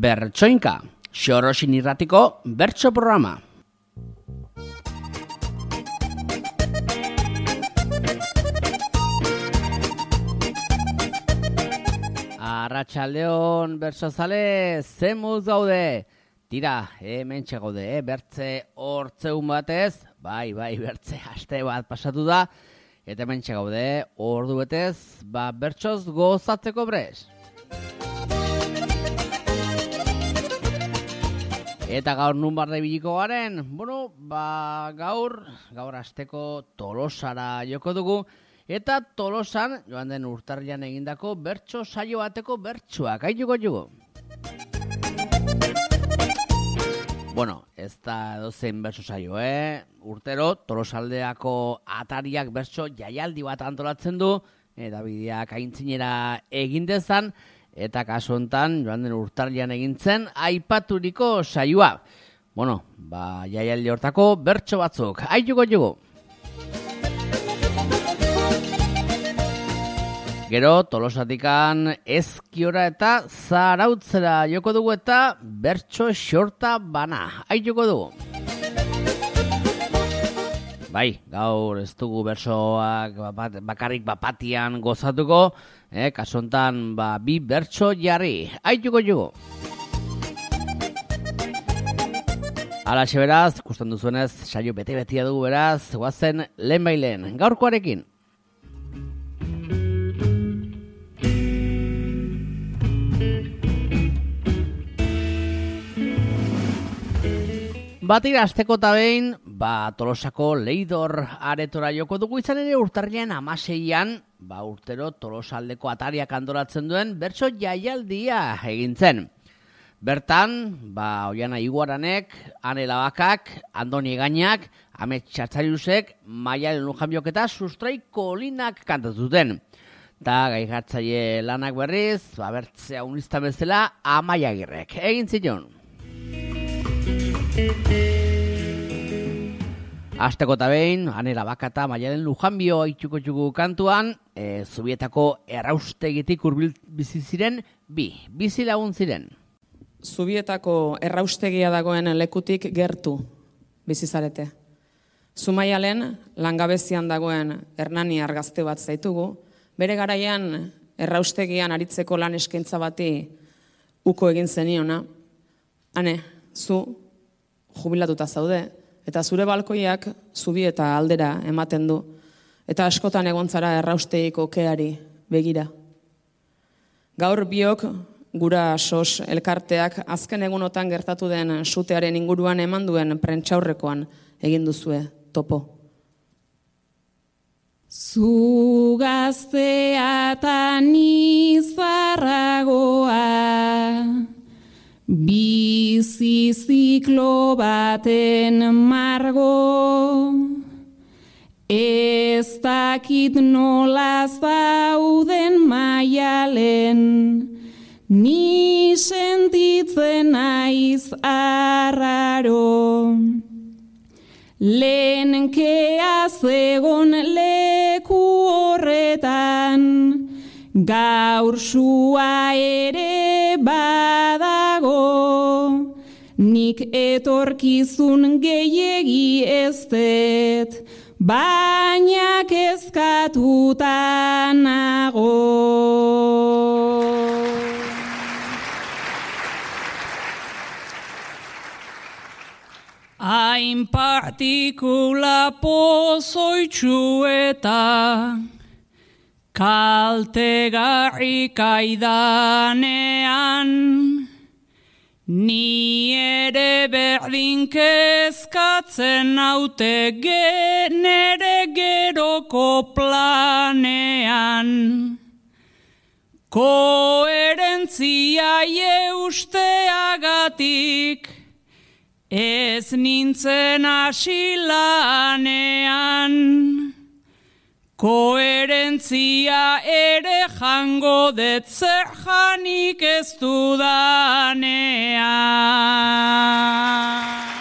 Bertsoinka, Xorosin irratiko bertso programa. Arratsaldeon bertsozale, zemuz gaude? Tira, hementxe gaude, bertze hortzeun batez, bai, bertze aste bat pasatu da, eta hementxe gaude, ordu betez, bertsoz gozatzeko pres. Eta gaur nun barre biliko garen, gaur asteko Tolosara joko dugu, eta Tolosan, joan den urtarrian egindako bertso saio bateko bertsoak, aituko. Ez da dozein bertso saio, Urtero, Tolosaldeako atariak bertso jaialdi bat antolatzen du, eta bideak aintzinera egin dezan, eta kasu hontan, joan den urtarrian egintzen, aipaturiko saioa. Jaialdi hortako bertso batzuk, aituko. Gero, Tolosatikan Ezkiora eta Zarautzera joko dugu eta bertso xorta bana. Aituko dugu. Bai, gaur ez dugu bertsoak bakarrik bapatian gozatuko, kasontan bi bertso jarri. Aituko. Alaxe beraz, ikusten duzuenez, saio bete-betia dugu beraz, guazen lehenbailen, gaurkoarekin. Batira asteko eta behin, Tolosako Leidor aretora joko dugu izan ere urtarrian 16an, urtero Tolosaldeko atariak antolatzen duen bertso jaialdia egintzen. Bertan, Oiana Iguaranek, Ane Labakak, Andoni Gainak, Amet Txatzariusek, Maialen Lujanbiok eta Sustrai Kolinak kantatuten. Eta gaigatzaile lanak berriz, bertzea unizta bezala Amaia Agirrek. Egin zion. Asteko eta behin, Ane Labaka eta Maialen Lujanbio aituko kantuan, Zubietako erraustegitik hurbil bizi ziren bizi lagun ziren. Zubietako erraustegia dagoen lekutik gertu bizizarete. Zumaialen langabezian dagoen Hernaniar gazte bat zaitugu, bere garaian erraustegian aritzeko lan eskaintza bati uko egin zeniona. Ane, zu jubilatuta zaude, eta zure balkoiak Zubieta aldera ematen du, eta askotan egontzara erraustegiko keari begira. Gaur biok, gura SOS elkarteak azken egunotan gertatu den sutearen inguruan eman duen prentsaurrekoan egin duzue topo. Zu gaztea eta ni zarragoa, bizi ziklo baten margo, ez dakit nola zauden Maialen, ni sentitzen naiz arraro. Lehenkea zegon leku horretan, gaur sua ere badago, nik etorkizun gehiegi ez dut, baina kezkatuta nago. Hain partikula pozoitxu eta kaltegarri kaidanean, ni ere berdin kezkatzen naute nere geroko planean. Koherentzia eusteagatik, ez nintzen asilanean, koherentzia ere jango det zer janik ez dudanean.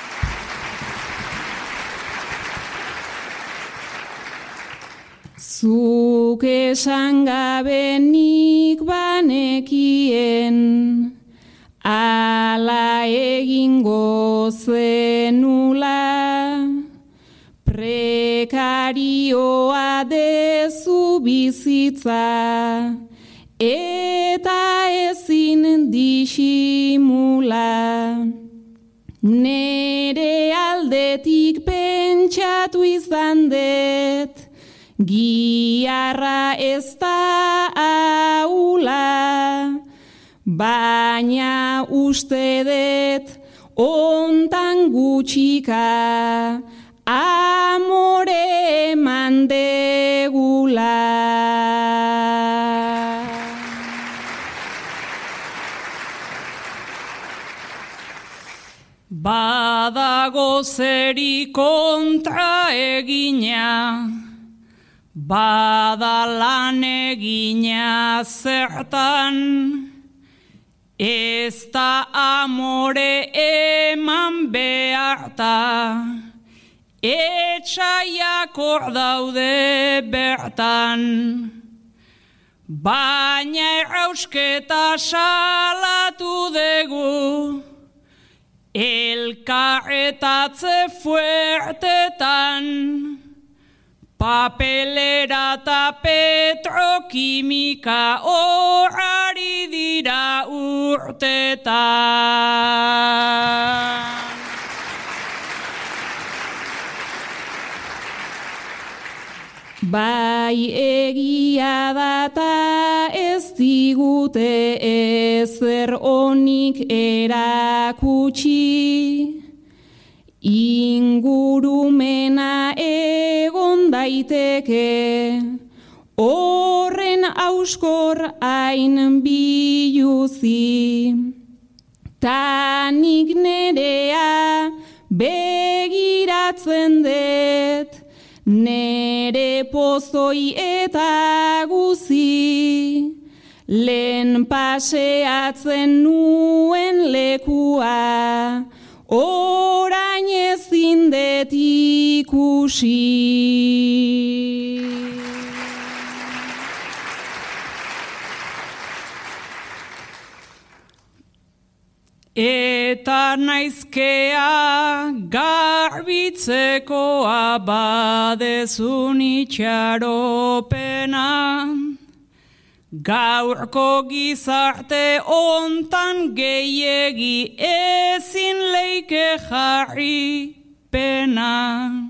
Zuk esan gabe nik banekien, egingo zenula, prekarioa dezu bizitza, eta ezin disimula. Nere aldetik pentsatu izan dut, giarra ez da ahula, baina uste dut ontan gutxika amore eman degula. Badago zeri kontra egina, bada lan egina zertan, ez da amore eman beharta, etxaiak hor daude bertan. Baina errausketa salatu dugu, elkarretatze fuertetan, papelera eta petrokimika horari dira urtetan. Bai egia data ez digute ezer onik erakutsi, ingurumena egon daiteke, horren auskor hain biluzi, tanik nerea begiratzen dut, nere pozoi eta guzi, lehen paseatzen nuen lekua, orain ezin dut ikusi. Eta naizkea garbitzekoa badezun itxaropena, gaurko gizarte ontan gehiegi ezin leike jarri pena.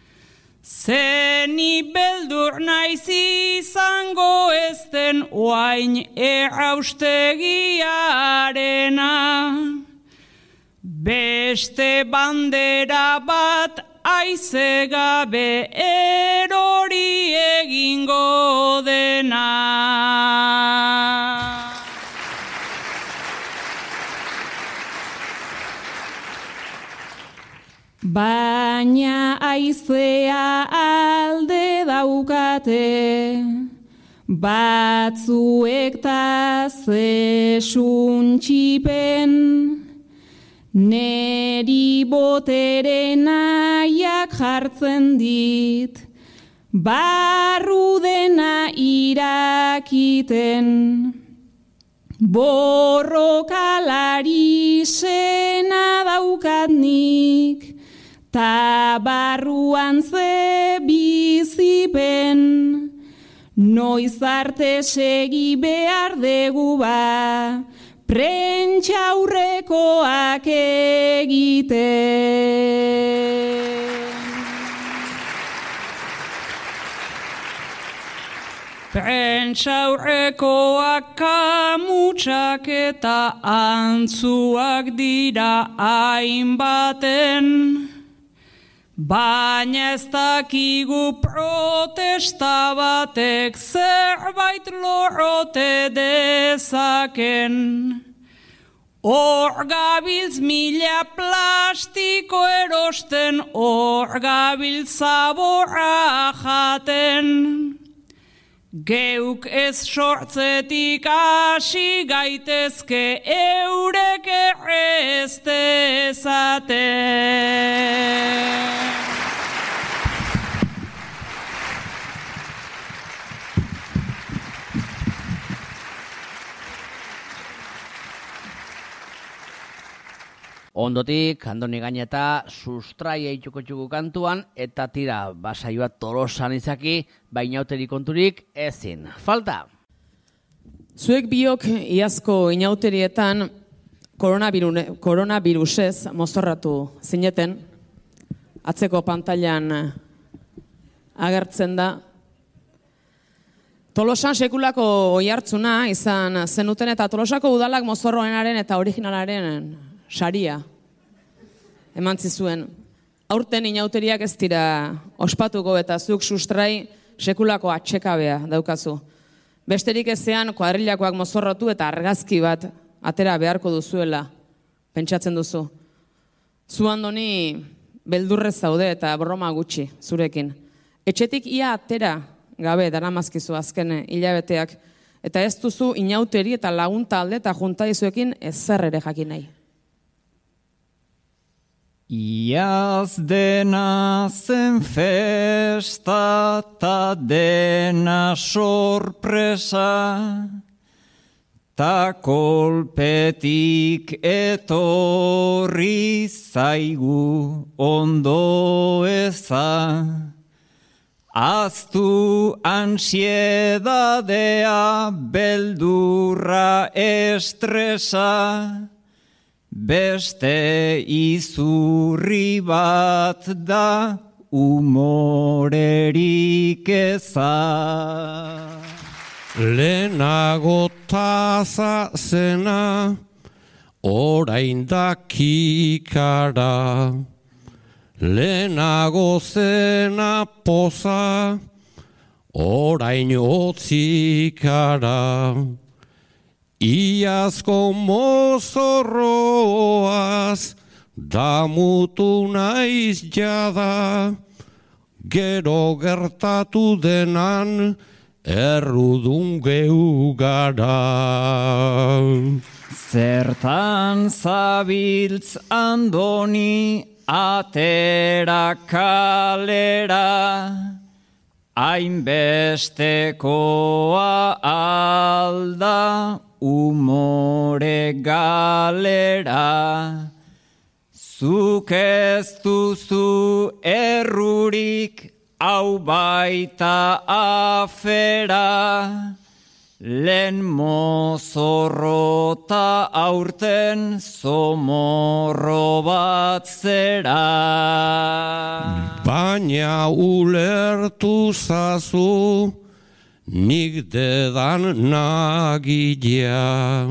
Zeni beldur naiz izango ezten oain erraustegiarena, beste bandera bat aize gabe erori egingo dena. Baina aizea alde daukate, batzuek ta zesuntxipen, neri botere nahiak jartzen dit, barru dena irakiten. Borrokalari sena daukat nik, ta barruan ze bizipen, noiz arte segi behar dugu ba, prentsa aurrekoak egiten. Prentsa aurrekoak kamutsak eta antzuak dira hainbaten, baina ez dakigu protesta batek zerbait lorrote dezaken. Hor gabiltz mila plastiko erosten, hor gabiltz zaborra jaten. Geuk ez sortzetik hasi gaitezke eurek ez dezaten. Ondotik, Andoni Gaineta sustraia itxuko txuku kantuan, eta tira, basaioa Tolosan izaki, baina hauteri konturik ezin. Falta! Zuek biok iazko inauterietan koronavirusez mozorratu zineten, atzeko pantailan agertzen da. Tolosan sekulako oihartzuna izan zenuten eta Tolosako udalak mozorroenaren eta originalaren saria eman zizuen. Aurten inauteriak ez dira ospatuko eta zuk sustrai sekulako atxekabea daukazu. Besterik ezean kuadrilakoak mozorrotu eta argazki bat atera beharko duzuela, pentsatzen duzu. Zu Andoni beldurrez zaude eta broma gutxi zurekin. Etxetik ia atera gabe daramazkizu azken hilabeteak, eta ez duzu inauteri eta lagun talde eta juntaizuekin ezer ere jakin nahi. Iaz dena zen festa ta dena sorpresa, ta kolpetik etorri zaigu ondo eza. Aztu ansiedadea, beldurra, estresa, beste izurri bat da umorerik eza. Lehenago taza zena, orain da kikara. Lehenago zena poza, orain otzikara. Iazko mozorroaz, damutu naiz jada, gero gertatu denan, errudun geu gara. Zertan zabiltz Andoni, atera kalera, hainbestekoa alda umore galera. Zuk ez duzu errurik, hau baita afera, lehen mozorrota aurten zomorro bat zera. Baina ulertu zazu, nik dedan nagilea.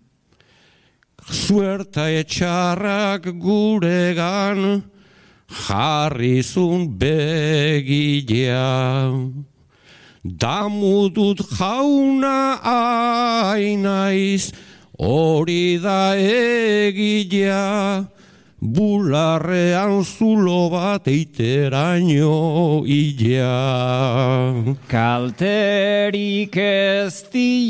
Suerta etxarrak guregan, jarrizun begilea. Damudut jauna ainaiz, hori da egilea, bularrean zulo bat eiteraino ilea. Kalterik ez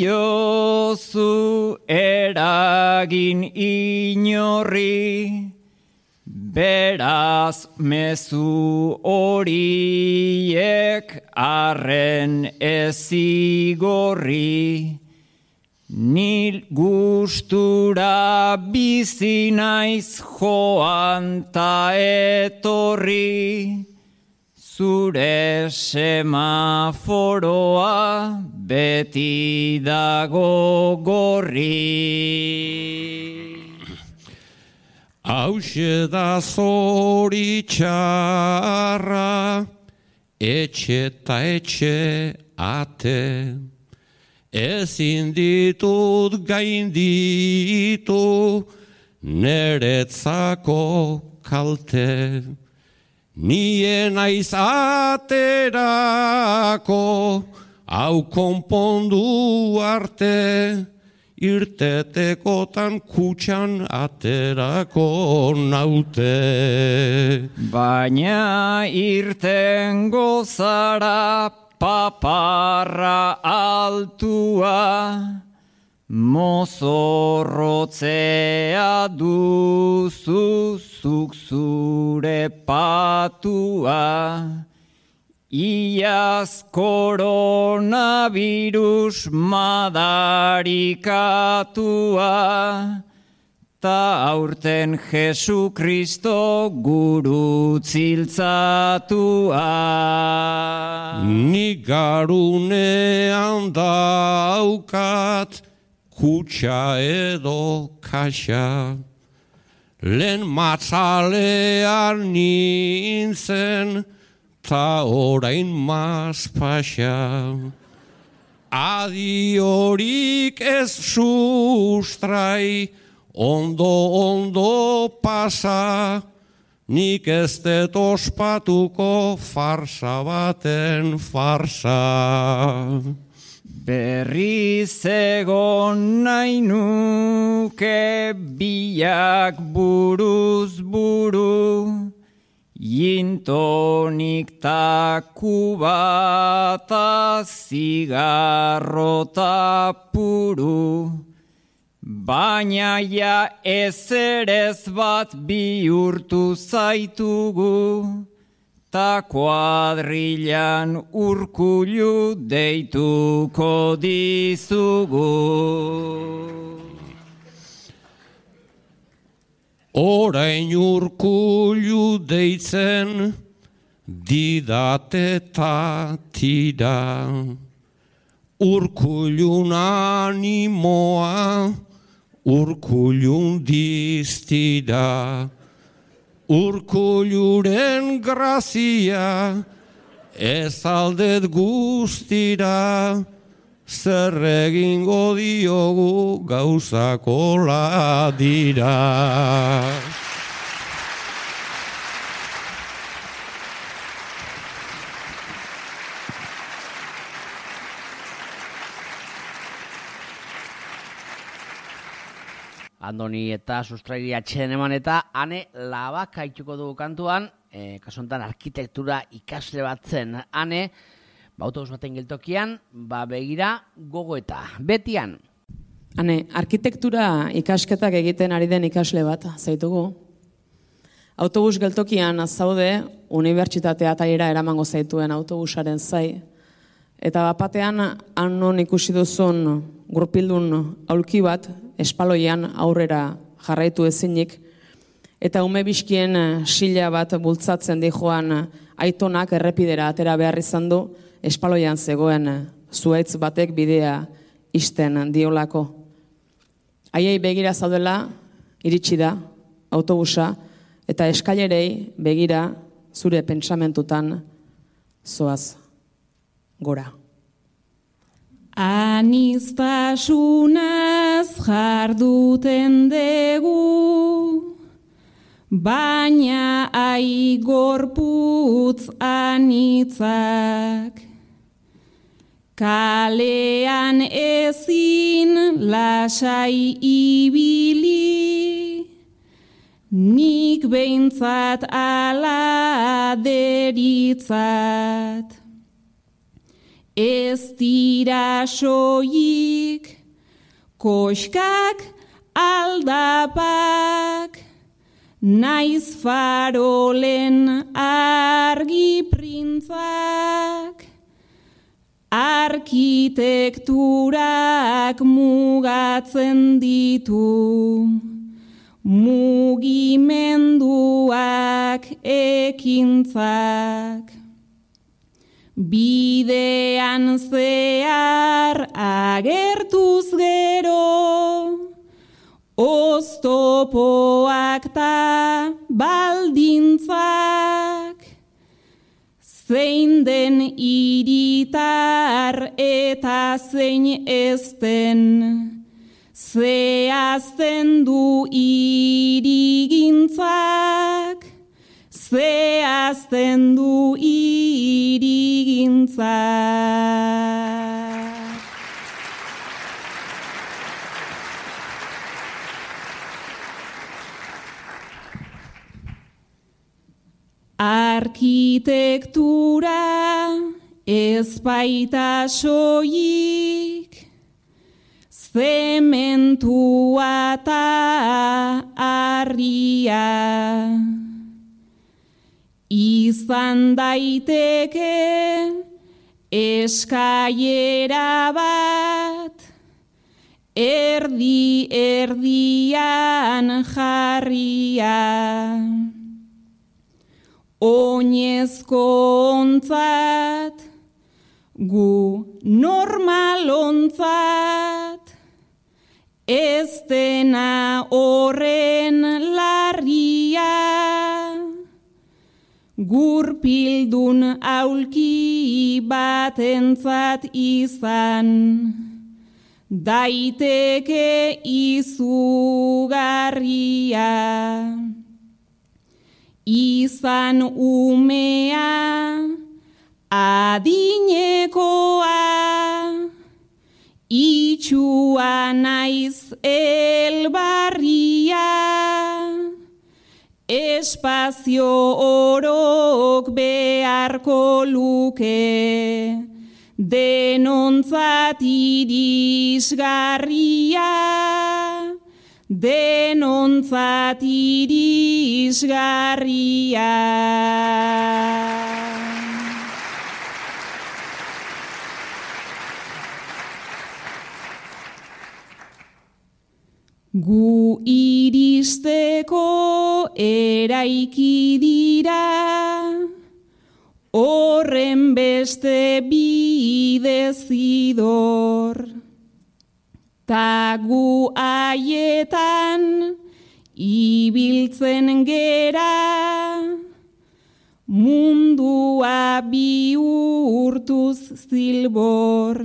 diozu eragin inorri, beraz mezu horiek arren ezigorri. Nil gustura bizi naiz joan ta etorri, zure semaforoa beti dago gorri. Hauxe da zoritxarra, etxe ta etxe ate, ezin ditut gainditu neretzako kalte. Nien naiz aterako, hau konpondu arte, irtetekotan kutxan aterako naute. Baina irtengo zara paparra altua, mozorrotzea duzu zuk zure patua. Iaz koronavirus madarikatua, ta aurten Jesu Kristo guru ziltzatua. Nik garunean daukat kutxa edo kaxa. Lehen matzalean nintzen, ta orain mazpaxa. Adiorik ez sustrai, ondo pasa, nik ez dut ospatuko farsa baten farsa. Berriz egon nahi nuke biak buruz buru, jintonik ta kubata zigarro ta puru. Baina ja ezerez bat bihurtu zaitugu, ta kuadrilan Urkullu deituko dizugu. Orain Urkullu deitzen didate ta tira. Urkullun animoa, Urkullun diztira. Urkulluren grazia ez aldet guztira, zer egingo diogu gauzak hola dira. Andoni eta sustrairi atxeden eman eta ane labak haituko dugu kantuan, kasuntan arkitektura ikasle bat zen. Ane, autobus baten geltokian, begira gogoeta. Betian. Ane, arkitektura ikasketak egiten ari den ikasle bat, zaitugu. Autobus geltokian zaude, unibertsitatea taiera eramango zaituen autobusaren zai. Eta bapatean, non ikusi duzun gurpildun aulki bat, espaloian aurrera jarraitu ezinik, eta ume bizkien sila bat bultzatzen dijoan aitonak errepidera atera behar izan du, espaloian zegoen zuhaitz batek bidea isten diolako. Haiei begira zaudela, iritsi da autobusa, eta eskailerei begira zure pentsamentutan zoaz gora. Aniztasunaz jarduten dugu, baina gorputz anitzak. Kalean ezin lasai ibili, nik behintzat ala deritzat. Ez dira soilik, koxkak aldapak, naiz farolen argi printzak. Arkitekturak mugatzen ditu, mugimenduak ekintzak. Bidean zehar agertuz gero, oztopoak ta baldintzak. Zein den hiritar eta zein ezten, zehazten du hirigintzak. Zehazten du hirigintzak. Arkitektura ez baita soilik, zementua ta harria. Izan daiteke eskaiera bat, erdi erdian jarria. Oinezko ontzat, gu normalontzat, ez dena horren larria. Gurpildun aulki batentzat izan, daiteke izugarria. Izan umea, adinekoa, itxua naiz elbarria. Espazio orok beharko luke, denontzat irisgarria, denontzat irisgarria. Gu iristeko eraiki dira, horren beste bidezidor. Ta gu haietan ibiltzen gera, mundua bihurtuz zilbor.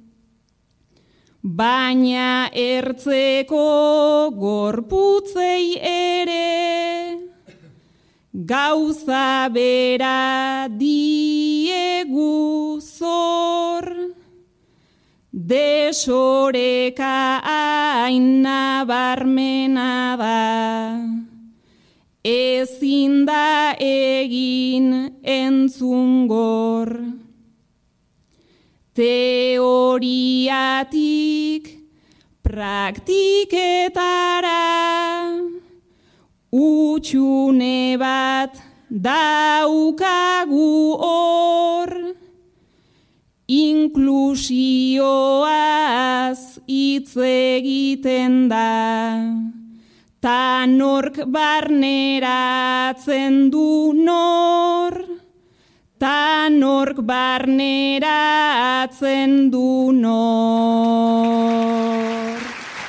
Baina ertzeko gorputzei ere, gauza bera diegu zor. Desoreka hain nabarmena da, ezin da egin entzungor. Teoriatik praktiketara, utxune bat daukagu hor. Inklusioaz hitz egiten da, ta nork barneratzen du nor. Ta nork barneratzen du nor.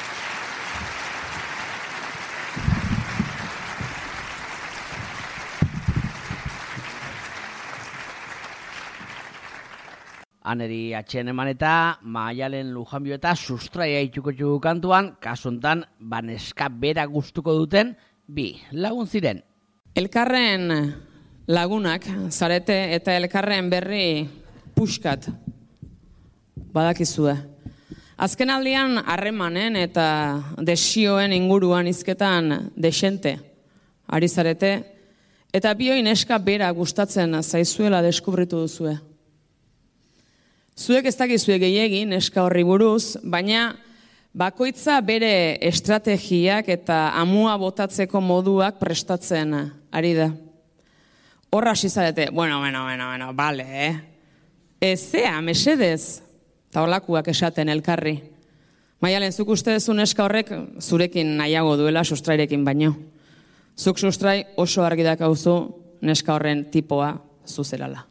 Aneri atxen eman eta Maialen Lujanbio eta sustraia itxuko kantuan, kasuntan baneska bera gustuko duten bi lagun ziren. Elkarren lagunak zarete eta elkarren berri puxkat badakizue. Azken aldian harremanen eta desioen inguruan hizketan desente ari zarete eta bioi neska bera gustatzen zaizuela deskubritu duzue. Zuek ez dakizue gehiegi neska horri buruz, baina bakoitza bere estrategiak eta amua botatzeko moduak prestatzen ari da. Horra hasi zarete, bueno, bale, Ezea, mesedez, eta holakuak esaten elkarri. Maialen, zuk uste duzu neska horrek zurekin nahiago duela sustrairekin baino. Zuk sustrai oso argi dakauzu neska horren tipoa zuzerala.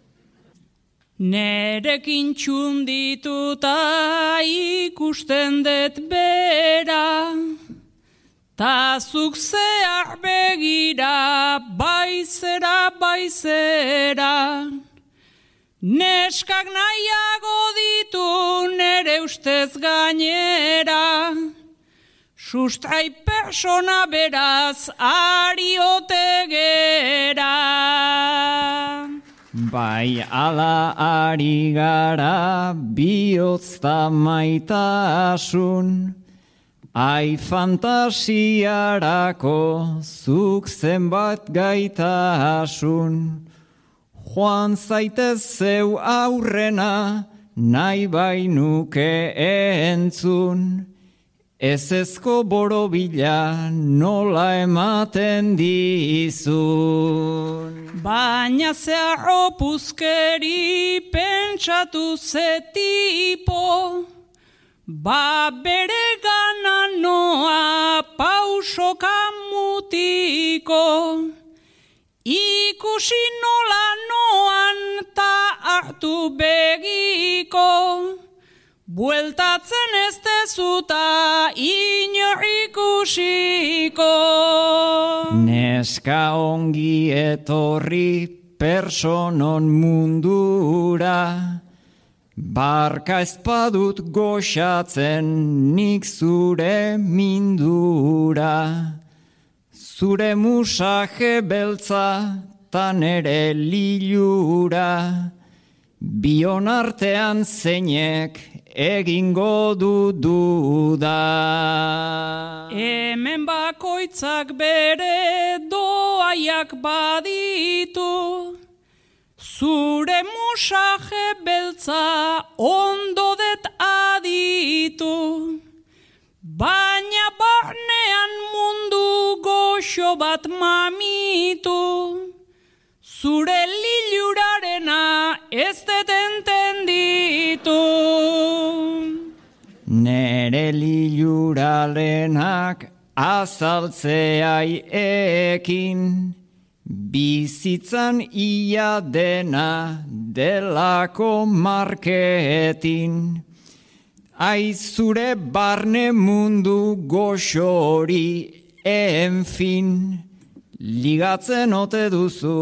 Nerekin txundituta ikusten dut bera, ta zuk zehar begira, baizera. Neskak nahiago ditu nere ustez gainera, sustrai persona beraz ariote gera. Bai ala ari gara bihotz da maitasun, ai fantasiarako zuk zenbat gaitasun. Joan zaitez zeu aurrena nahi bainuke entzun, ezezko borobila nola ematen dizun. Baina zehar opuzkeri pentsatu ze tipo, Ba bere gana noa pausoka mutiko, ikusi nola noan ta hartu begiko, bueltatzen ez dezuta inor ikusiko. Neska ongi etorri personon mundura, barka ezpadut goxatzen nik zure mindura. Zure musaje beltza ta nere lilura, bion artean zeinek egingo duda. Hemen bakoitzak bere doaiak baditu, zure musaje beltza ondo det aditu, baina barnean mundu goxo bat mamitu, zure lilurarena ez det entenditu. Nere lilurarenak azaltzeai ekin, bizitzan ia dena delako marketin. Ai zure barne mundu goxo hori enfin, ligatzen ote duzu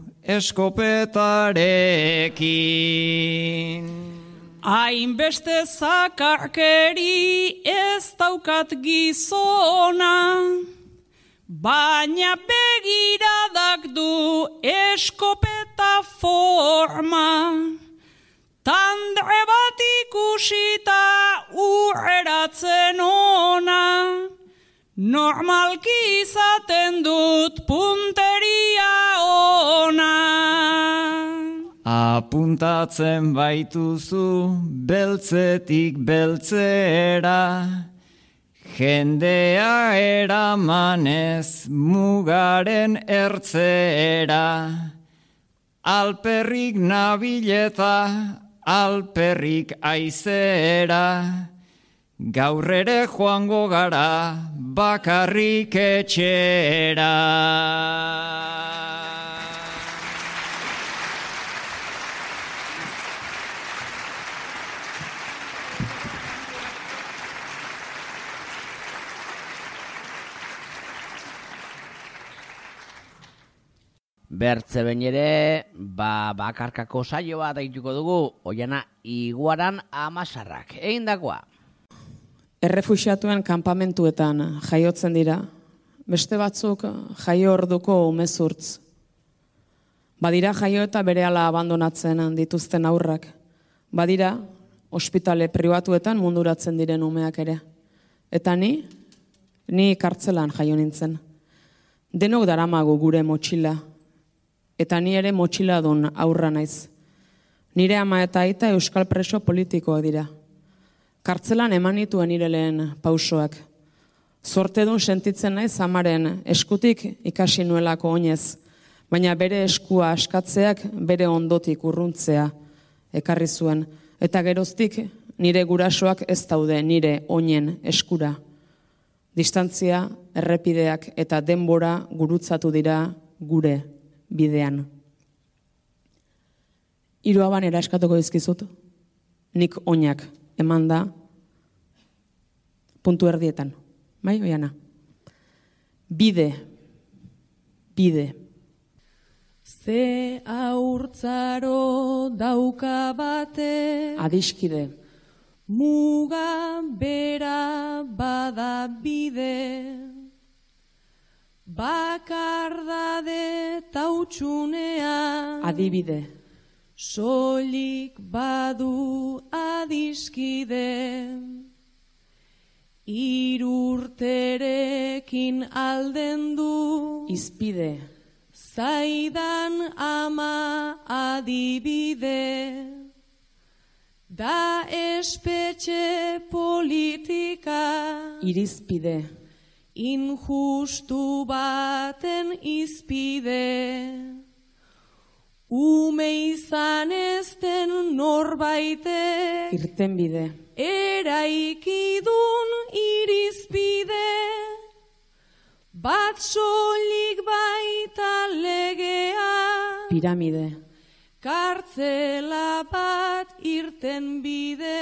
eskopetarekin. Hainbeste zakarkeri ez daukat gizona, baina begiradak du eskopeta forma. Tandre bat ikusita urreratzen ona, normalki izaten dut punteria ona. Apuntatzen baituzu beltzetik beltzera, jendea eramanez mugaren ertzera. Alperrik nabileta, alperrik aizera, gaur ere joango gara bakarrik etxera. Bertze behin ere, bakarkako saio bat egituko dugu, Oiana Iguaran Amasarrak. Egindakoa. Errefuxiatuen kanpamentuetan jaiotzen dira, beste batzuk jaio orduko umezurtz. Badira jaio eta berehala abandonatzen dituzten aurrak. Badira, ospitale pribatuetan munduratzen diren umeak ere. Eta ni kartzelan jaio nintzen. Denok daramagu gure motxila. Eta ni ere motxiladun aurra naiz. Nire ama eta aita euskal preso politikoak dira. Kartzelan eman nituen nire lehen pausoak. Zortedun sentitzen naiz amaren eskutik ikasi nuelako oinez, baina bere eskua askatzeak bere ondotik urruntzea ekarri zuen. Eta geroztik nire gurasoak ez daude nire oinen eskura. Distantzia, errepideak eta denbora gurutzatu dira gure bidean. 3 abanera eskatuko dizkizut, nik oinak eman da puntu erdietan. Bai, Oiana? Bide. Ze aurtzaro dauka bate, Adiskide. muga bera bada bide, bakardade tautxunea, Adibide. soilik badu adiskide, 3 urterekin alden du, Izpide. zaidan ama adibide, da espetxe politika, Irizpide. injustu baten izpide, Ume izan ezten norbaitek irtenbide, eraikidun irizpide, bat soilik baita legea, piramide, kartzela bat irten bide.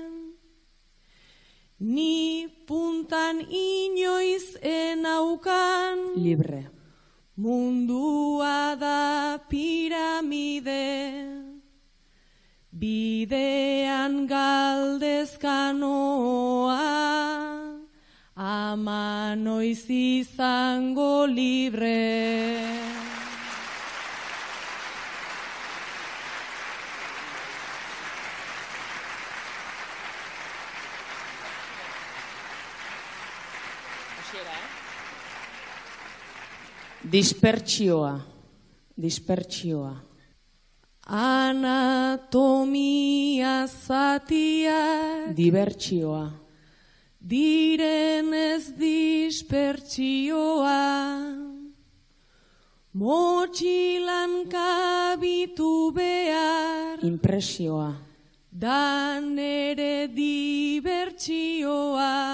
Ni puntan inoiz enaukan, libre, mundua da piramide, bidean galdezkanoa, ama noiz izango libre. dispertsioa, Anatomia zatia, dibertsioa, direnez dispertsioa, motxilan kabitu behar, impresioa, dan ere dibertsioa,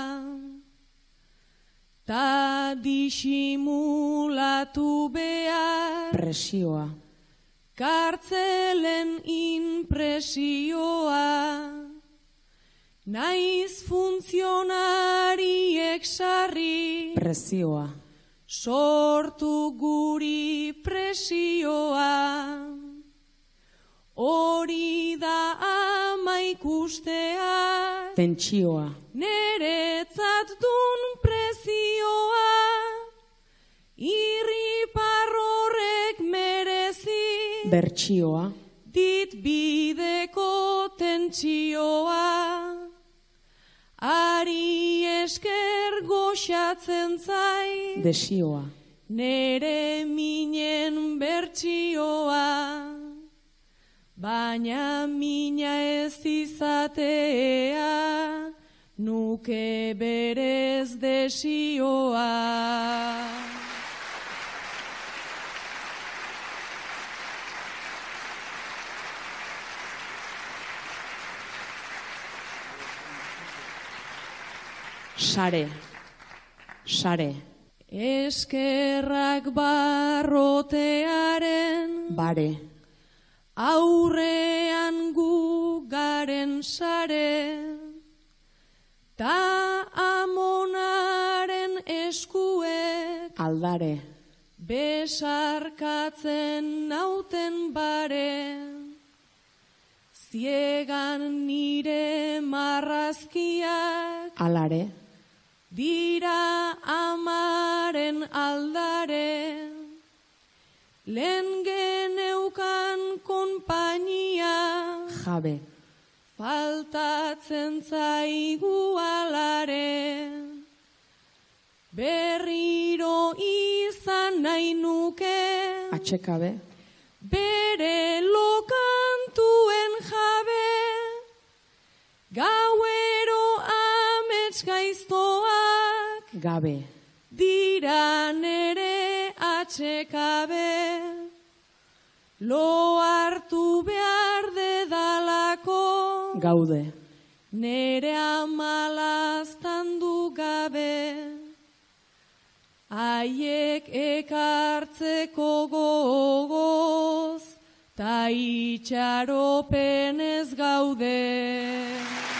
ta disimulatu behar, presioa, kartzelen impresioa, naiz funtzionariek sarri, presioa, sortu guri presioa, hori da ama ikustea, tentsioa, neretzat dun presioa, irripar horrek merezi, bertsioa, dit bideko tentsioa, ari esker goxatzen zai, desioa, nere minen bertsioa, baina mina ez izatea, nuke berez desioa. Sare, eskerrak barrotearen, bare, aurrean gu garen sare, ta amonaren eskuek, aldare, besarkatzen nauten bare, ziegan nire marrazkiak, alare, dira amaren aldare, lehen geneukan konpainia, jabe, faltatzen zaigu alare, berriro izan nahi nuke, atxekabe, bere lokantuen jabe, gauero amets gaiztoak, gabe, dira nere atxekabe, lo hartu behar dedalako, gaude, nere amalaztan du gabe, haiek ekartzeko gogoz, ta itxaropenez gaude.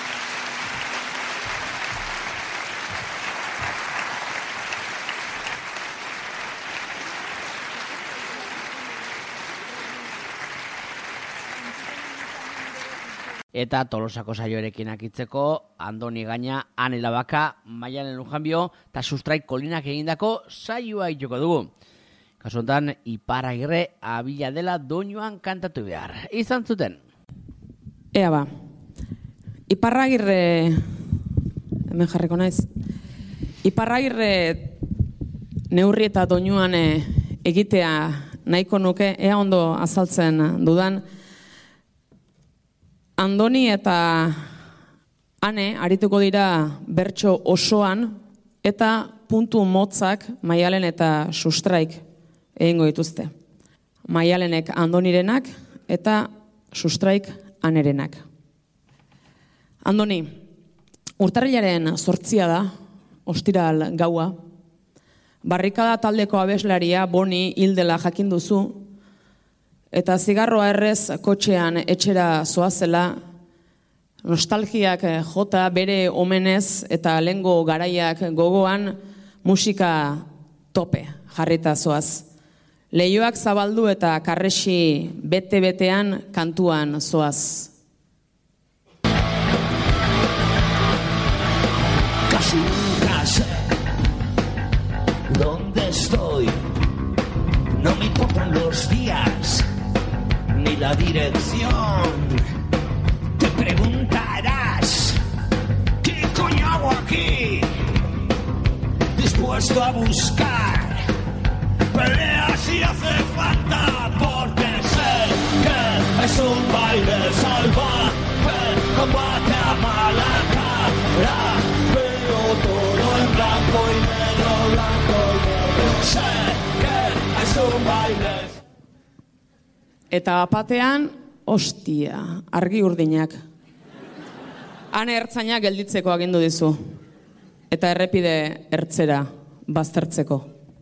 Eta Tolosako saioarekin akitzeko, Andoni Gaina, Ane Labaka, Maialen Lujanbio, eta Sustraik Kolinak egindako saioa itxoko dugu. Kasu honetan, Iparragirre abila dela doinuan kantatu behar. Izan zuten. Ea ba, Iparragirre, hemen jarriko naiz, Iparragirre neurri eta doinuan egitea nahiko nuke, ea ondo azaltzen dudan, Andoni eta Ane arituko dira bertso osoan eta puntu motzak Maialen eta Sustraik egingo dituzte. Maialenek Andonirenak eta Sustraik Anerenak. Andoni, urtarrilaren 8 da, ostiral gaua. Barrikada taldeko abeslaria Boni hildela jakin duzu, eta zigarroa errez kotxean etxera zoazela, nostalgiak jota bere omenez eta lehengo garaiak gogoan musika tope jarrita zoaz. Leioak zabaldu eta karresi bete-betean kantuan zoaz. Casi casa, ¿dónde estoy? No me importan los días, ni la dirección. Te preguntarás, ¿qué coño hago aquí? Dispuesto a buscar pelea si hace falta, porque sé que es un baile salvaje, combate a mala cara. Veo todo en blanco y negro, blanco y negro. Sé que es un baile. Eta bapatean, ostia, argi urdinak. Han ertzainak gelditzeko agindu dizu. Eta errepide ertzera, baztertzeko.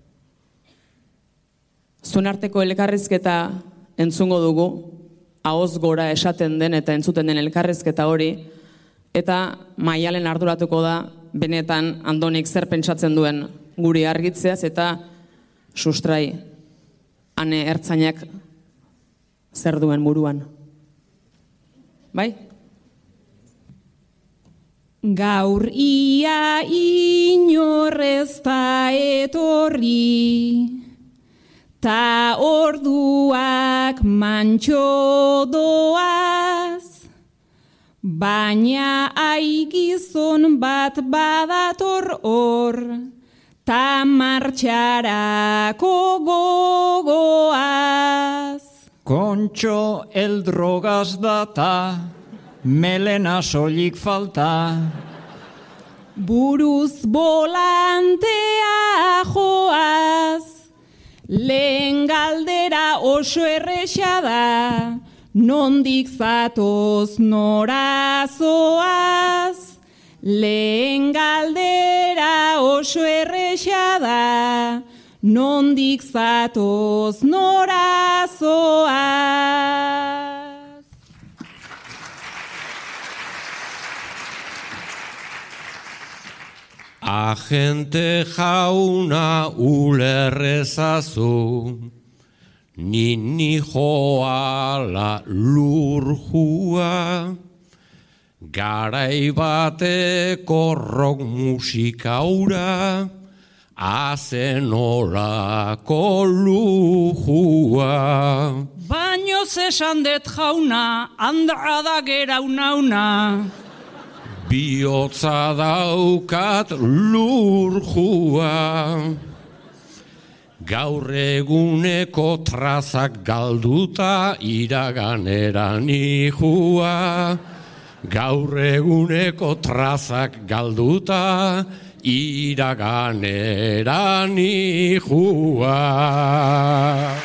Zunarteko elkarrizketa entzungo dugu, ahoz gora esaten den eta entzuten den elkarrizketa hori, eta Maialen arduratuko da, benetan Andonik zer pentsatzen duen guri argitzeaz, eta Sustrai, Ane ertzainak zer duen buruan. Bai? Gaur ia inorrez ta etorri, ta orduak mantxo doaz, baina aigizon bat badator hor, ta martxarako gogoaz. Kontxo el drogaz data, melena soilik falta. Buruz volantea joaz, lehen galdera oso erresa da, nondik zatoz norazoaz. Lehen galdera oso erresa da, nondik zatoz norazoaz. Agente jauna ulerrezazu, ni joala lurjua, garai bateko rock musikaura, azen olako lujua. Baino zesan det jauna, andra da geraunauna. Bihotza daukat lurjua, gaur eguneko trazak galduta iraganeran ihua. Gaur eguneko trazak galduta iraganeran ihua.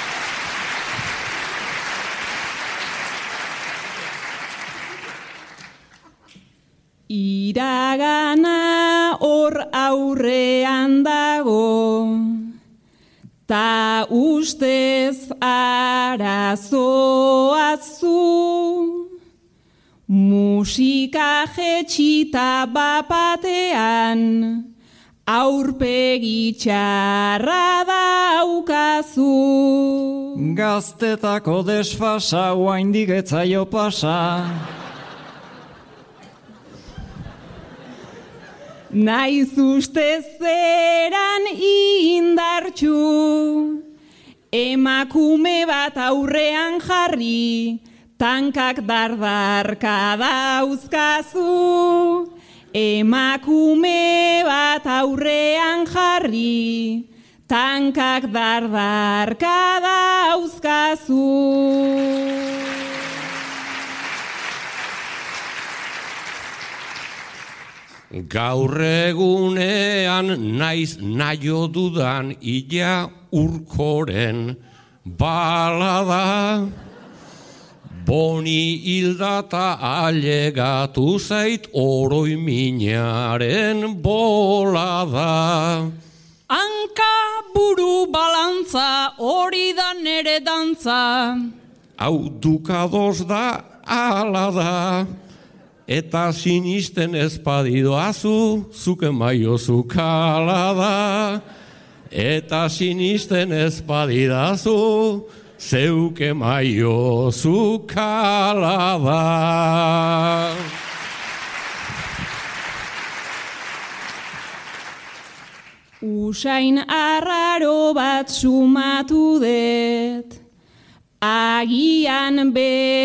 Iragana hor aurrean dago, ta ustez arazoa zu, musika jetxita bapatean, aurpegi txarra daukazu. Gaztetako desfasa oaindik etzaio pasa. Naiz uste zeran indartxu, emakume bat aurrean jarri, tankak dardarka dauzkazu. Emakume bat aurrean jarri, tankak dardarka dauzkazu. Gaur egunean naiz naio dudan ila urkoren balada. Boni hildata ailegatu zait oroi minaren bolada. Hanka buru balantza hori da nere dantza. Hau dukados da ala da. Eta sinisten espadidoazu, zuke maiozu kalada. Eta sinisten espadidazu, zeuke maiozu kalada. Usain arraro bat sumatu det, agian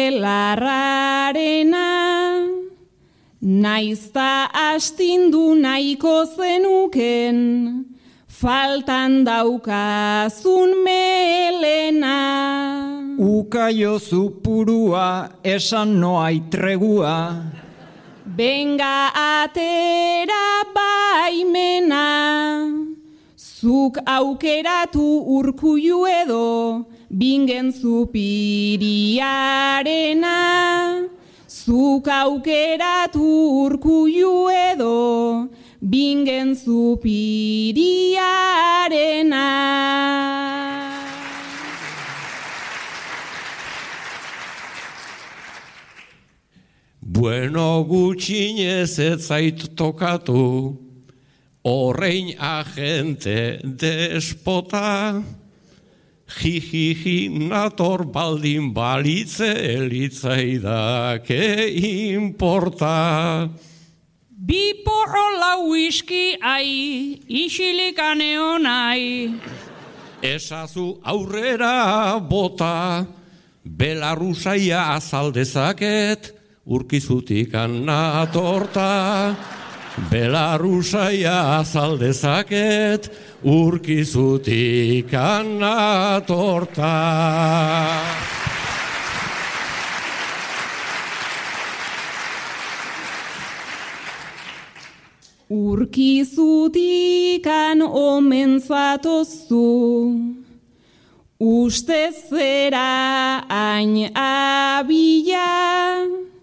belarrarena, naizta astindu nahiko zenuken, faltan daukazun melena. Ukaiozu purua esan noai tregua. Benga atera baimena, zuk aukeratu Urkullu edo bingen zupiriarena. Zuk aukeratu Urkullu edo bingen zupiriarena. Bueno, gutxinez ez zait tokatu, horrein agente despota, jijiji nator baldin balitze elitzaidake inporta. Bi porro lau whisky ai, isilikane honai. Esazu aurrera bota, Belarrusaia azaldezaket, urkizutikan natorta. Belarrusaia azaldezaket, urkizutikan natorta. Urkizutikan omen zatozu, uste zera hain abila,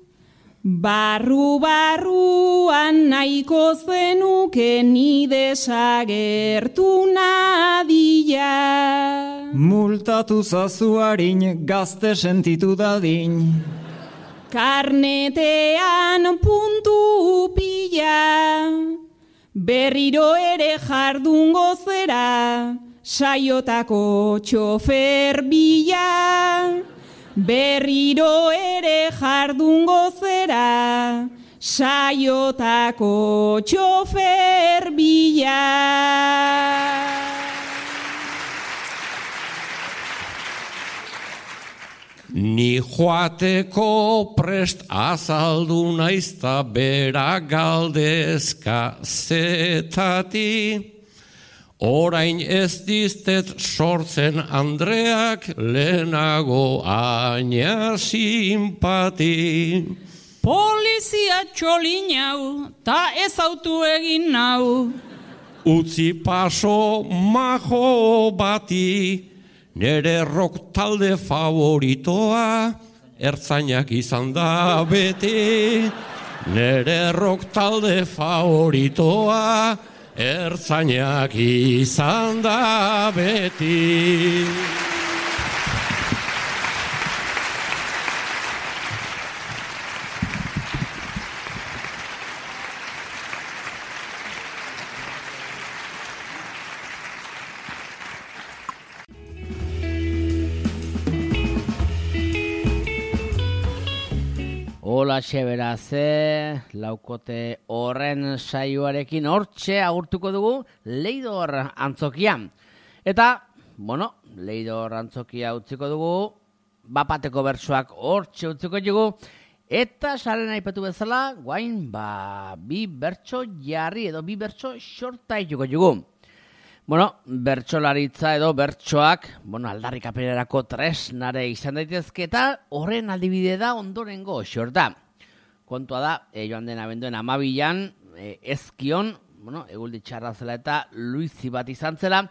barru-barruan nahiko zenuke ni desagertu nadia. Multatu zazu harin gazte sentitu dadin. Karnetean puntu pila, berriro ere jardungo zera, saiotako txofer bila. Berriro ere jardungo zera, saiotako txofer bila. Ni joateko prest azaldu naizta bera galdezka zetati, orain ez diztet sortzen Andreak lehenago aina simpati. Polizia txolin hau, ta ez autu egin nau. Utzi paso majo bati, nere rock talde favoritoa, ertzainak izan da beti. Nere rock talde favoritoa, ertzainak izan da beti. Hola xeberaze, laukote horren saioarekin hortxe agurtuko dugu Leidor antzokian. Eta, Leidor antzokia utziko dugu, bapateko bertsoak hortxe utziko dugu, eta saren aipatu bezala, guain, bi bertso jarri edo bi bertso xorta ituko dugu. Bertsolaritza edo bertsoak, aldarrikapenerako tresnare izan daitezke eta horren adibide da ondorengo xorta. Kontua da, joan den abenduen 12an, ezkion, eguldi txarra zela eta luizi bat izan zela,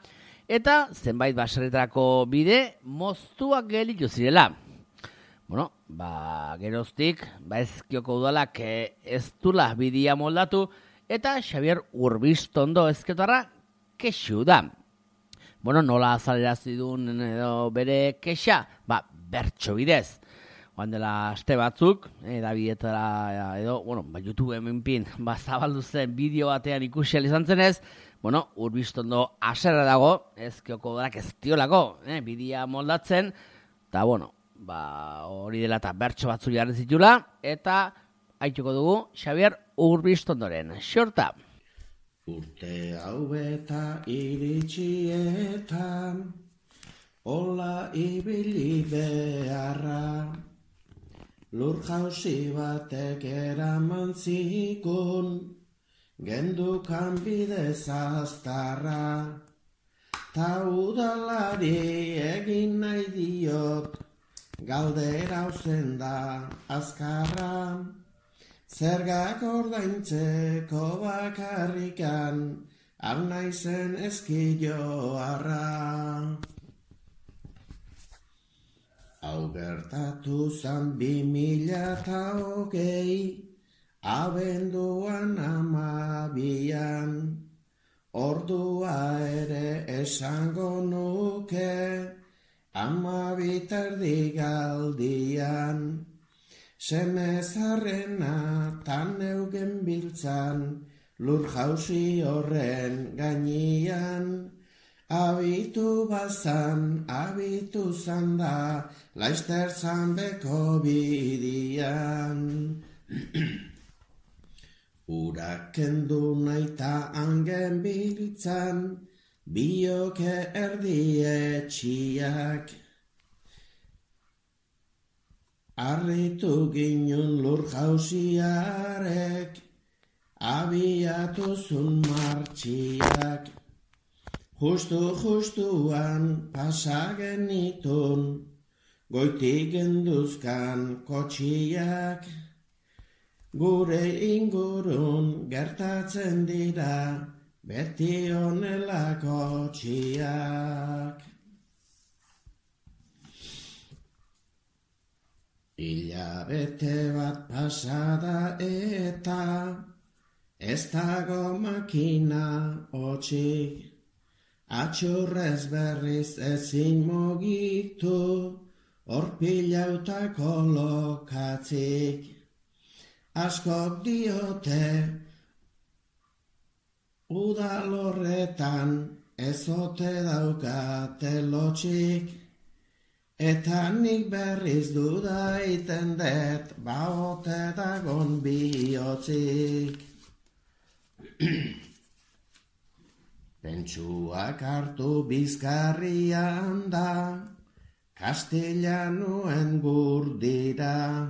eta zenbait baserritarako bide moztuak gelditu zirela. Bueno, geroztik, ezkioko udalak ez dula bidea moldatu, eta Xabier Urbistondo ezketarra kexu da. Bueno, nola azalerazi duen edo bere kexa? Bertso bidez. Joan dela aste batzuk, edabietara edo, YouTube hemenpin, zabaldu zen bideo batean ikusi izan zenez, Urbistondo haserra dago, ezkioko udalak ez diolako, bidea moldatzen, eta hori dela eta bertso batzu jarri zitula, eta haituko dugu Xabier Urbistondoren xorta. Urte hau beta iritsietan, hola ibili beharra, lur jauzi batek eraman zikun, gendukan bidez aztarra, ta udalari egin nahi diot, galdera ozen da azkarra, zergak ordaintzeko bakarrikan, hau naizen eskilloarra. Hau gertatu zan 2020, abenduan 12, ordua ere esango nuke, 12 galdian, semezarrena tan eugen biltzan, lur jauzi horren gainian, abitu bazan, abitu zanda, laizter zanbeko bidian. Urak kendu naita angen biltzan, bioke erdietxiak. Arritu ginen lur jauziarek, abiatuzun martxiak. Justuan pasagen itun, goitik genduzkan kotxiak. Gure ingurun gertatzen dira, beti honelako txiak. Hilabete bat pasada eta ez dago makina hotxik, atxurrez berriz ezin mugitu, horpilauta kolokatzik. Askok diote, udalorretan ezote daukate lotxik, eta nik berriz dudaiten dut, baote dagon bihotzik. Pentsuak hartu bizkarrian da, Kastilanuen gurdira,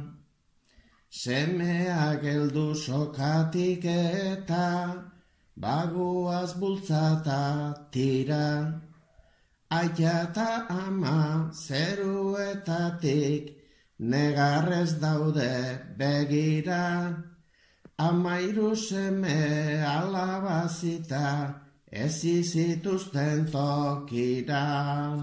semea geldu sokatik eta baguaz bultzata tira. Aita eta ama zeruetatik negarrez daude begira, 13 seme alabazita ez izituzten tokira.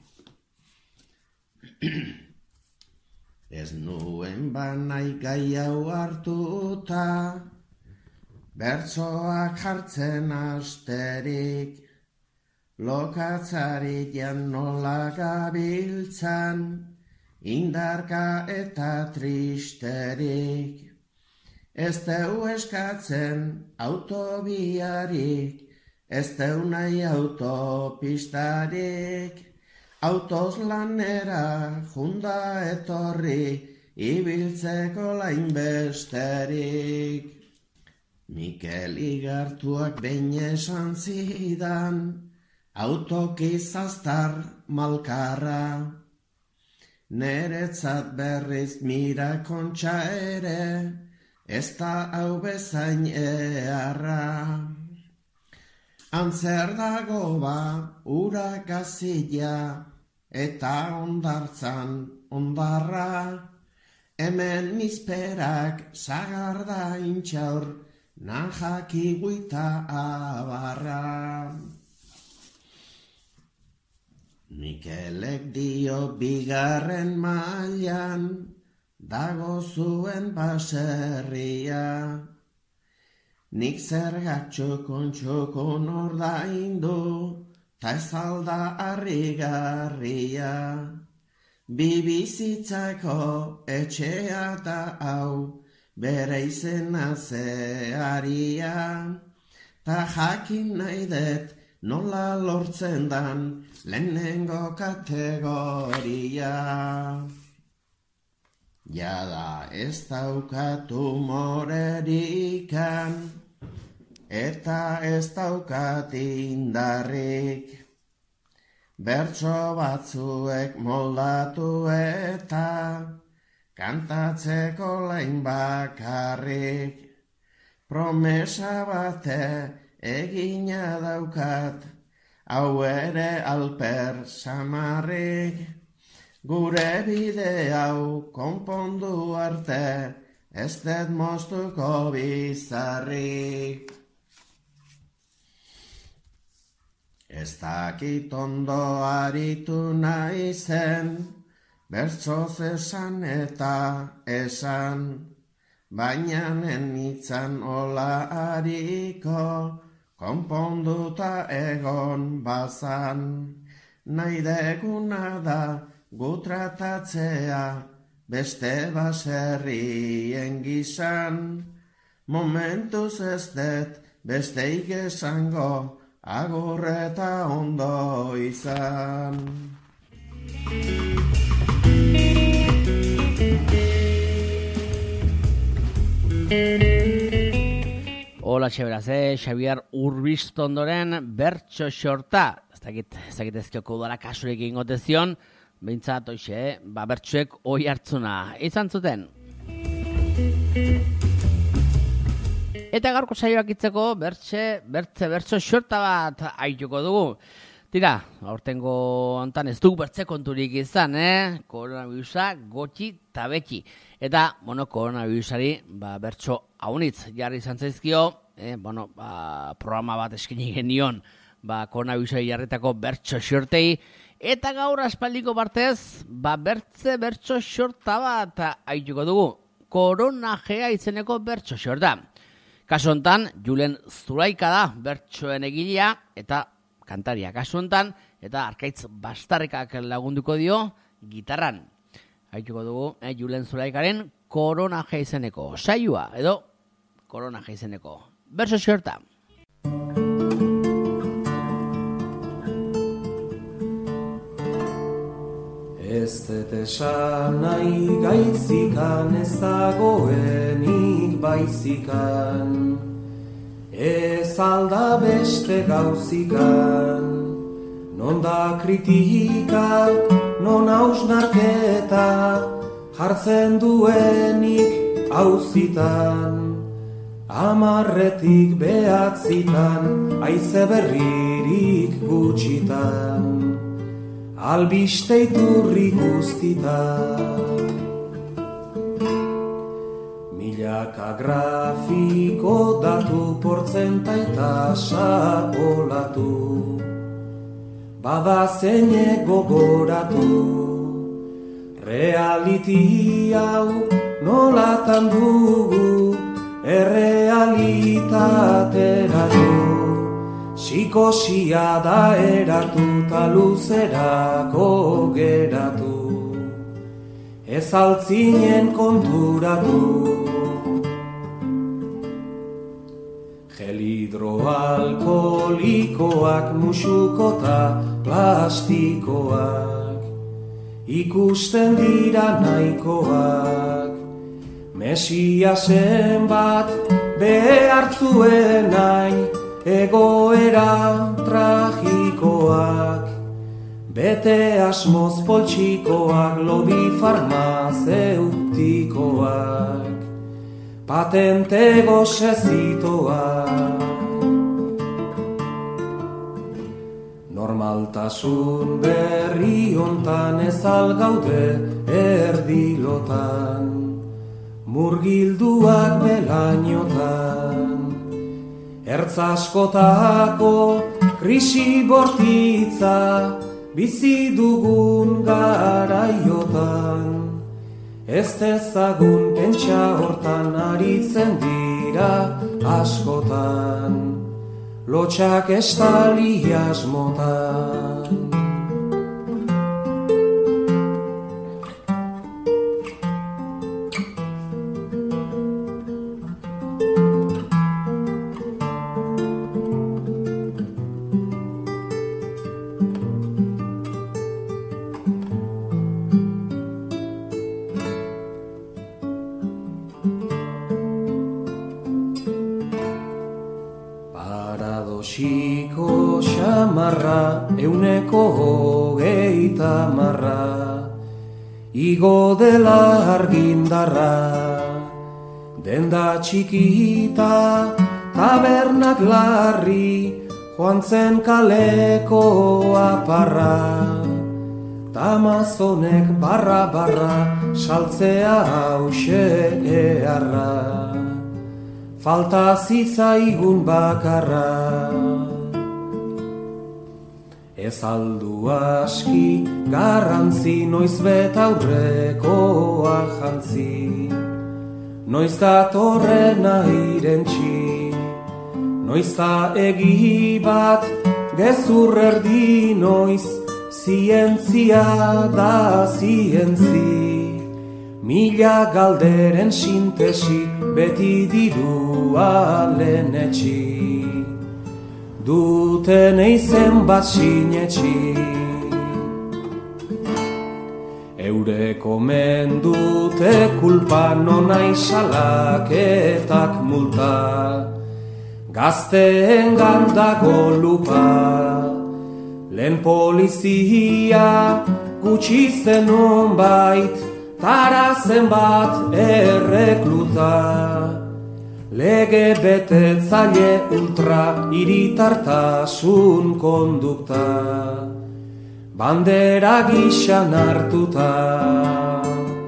Ez nuen banai gai hau hartuta, bertsoak jartzen asterik, lokatzari jan nola gabiltzan, indarka eta tristerik. Ez deu eskatzen autobiarik, ez deu nahi autopistarik, autoz lanera junda etorri, ibiltzeko lainbesterik. Mikel Igartuak behin esan zidan, autokiz aztar malkarra, neretzat berriz mirakontxa ere, ez da hau bezain eharra. Antzer dago ura gazila, eta ondartzan ondarra, hemen nizperak sagarda intxaur, najaki guita abarra. Mikelek dio bigarren mailan, dago zuen baserria. Nik zergak txokon ordaindu, ta ez alda harrigarria. Bizitzako etxea da hau, bere izena zeharia. Ta jakin nahi dut nola lortzen dan lehenengo kategoria. Jada ez daukat humorerikan, eta ez daukat indarrik. Bertso batzuek moldatu eta kantatzeko lain bakarrik. Promesa bate egina daukat, hau ere alper samarrik. Gure bide hau konpondu arte, ez dut moztuko bizarrik. Ez dakit ondo aritu nahi zen, bertsoz esan eta esan, baina nenitzan ola hariko, konponduta egon bazan. Nahi deguna da gutratatzea, beste baserrien gizan, momentuz ez dut besteik esango, agur eta ondo izan. Hola, beraz, Xabier Urbiztondoren bertso xorta. Ez dakit ezkioko udara kasurik ingote zion, behintzat hoxe, bertsoek oi hartzuna izan zuten. Eta gaurko saioak itzeko bertso xorta bat aituko dugu. Tira, aurtengo hontan ez dugu bertze konturik izan, koronavirusa gotxi eta beti. Eta, koronavirusari bertso haunitz jarri izan zaizkio, programa bat eskaini genion koronavirusari jarritako bertso xortei. Eta gaur aspaldiko partez, bertso xorta bat aituko dugu. Koronajea izeneko bertso xorta. Kasu hontan, Julen Zulaika da bertsoen egilea eta kantaria kasu hontan, eta Arkaitz Bastarrikak lagunduko dio gitarran. Haituko dugu, Julen Zulaikaren Koronajea izeneko saioa, edo Koronajea izeneko bertso xorta. Ez dut esan nahi gaitzikan, ez dagoenik baizikan, ez alda beste gauzikan, non da kritika, non hausnarketa, jartzen duenik auzitan, 10 behatzitan, haize berririk gutxitan, albiste iturri guztitan. Milaka grafiko datu portzentaita sapolatu, bada zeinek gogoratu, reality hau nolatan dugu, errealitateratu. Psikosia da eratu ta luzerako geratu, ez altzinen konturatu. Gel hidroalkolikoak, musuko ta plastikoak, ikusten dira nahikoak. Mesiasen bat behar zuen nahi, egoera tragikoak, bete asmoz poltsikoak, lobby farmazeutikoak, patente gozezitoak. Normaltasun berri hontan ez algaude erdilotan, murgilduak belainotan. Ertz askotako krisi bortitza, bizi dugun garaiotan, ez dezagun pentsa hortan aritzen dira askotan, lotxak estali asmotan. Paradoxiko xamarra, euneko 30, igo dela argindarra, denda txikita, tabernak larri, joan zen kaleko aparra, tamazonek barra, saltzea hause eharra, falta zitzaigun bakarra. Ez aldu aski garrantzi, noiz betaurrekoa jantzi, noiz datorrena irentxi, noiz da egi bat gezur erdi, noiz zientzia da zientzi, mila galderen sintesi, beti dirua lehenetxi, duten eizen bat sinetxi. Eureko mendute kulpa, nonai salaketak multa, gazteen gandago lupa, lehen polizia gutxi zen onbait, tara zenbat errekluta, lege betetzaile ultra, hiritartasun kondukta, bandera gixan hartuta.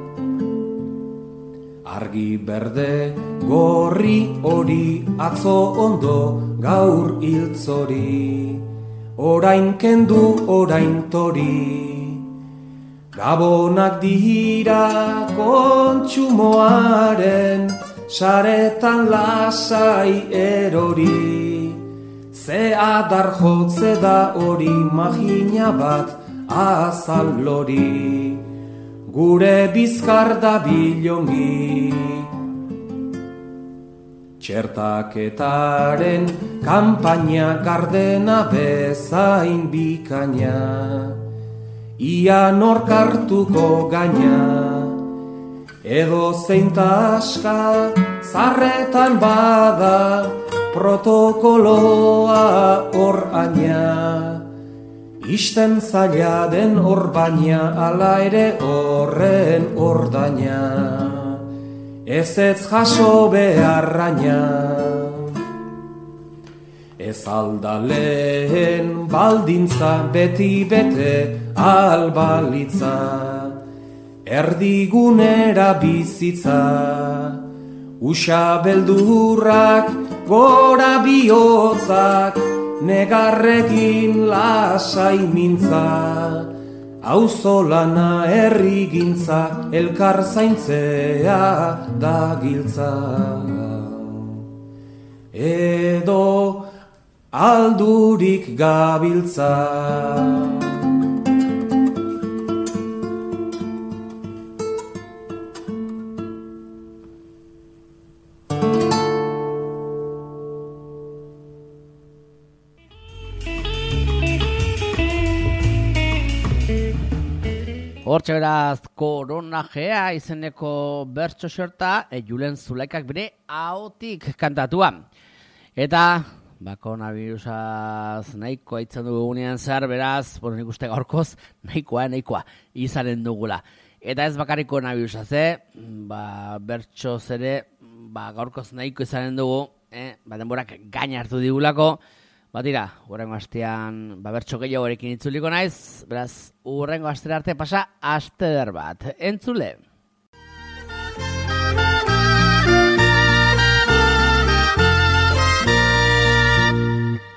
Argi berde gorri hori, atzo ondo gaur hiltzori, orain kendu orain tori, gabonak dira kontsumoaren, saretan lasai erori, ze adar jotze da hori, magina bat azal lori, gure bizkar da bilongi. Txertaketaren kanpaina, gardena bezain bikaina, ia nork hartuko gaina, edo zein taska zarretan bada, protokoloa hor aina, isten zaila den hor baina, ala ere horren ordaina, ezetz jaso beharraina. Ez alda lehen baldintza, beti bete albalitza, erdigunera bizitza, usa beldurrak, gora bihotzak, negarrekin lasai mintza, auzolana herrigintza, elkar zaintzea da giltza. Edo aldurik gabiltza. Hortxe beraz, koronajea izeneko bertso xorta, Julen Zulaikak bere ahotik kantatua. Eta, koronavirusaz nahikoa itzen dugu gunean zehar, beraz, nik uste gaurkoz, nahikoa izanen dugula. Eta ez bakarrik koronavirusaz, bertso zere, gaurkoz nahiko izanen dugu, denborak gaina hartu digulako. Batira, urrengo astean bertso gehiagorekin itzuliko naiz, beraz, urrengo astera arte pasa aste eder bat. Entzule!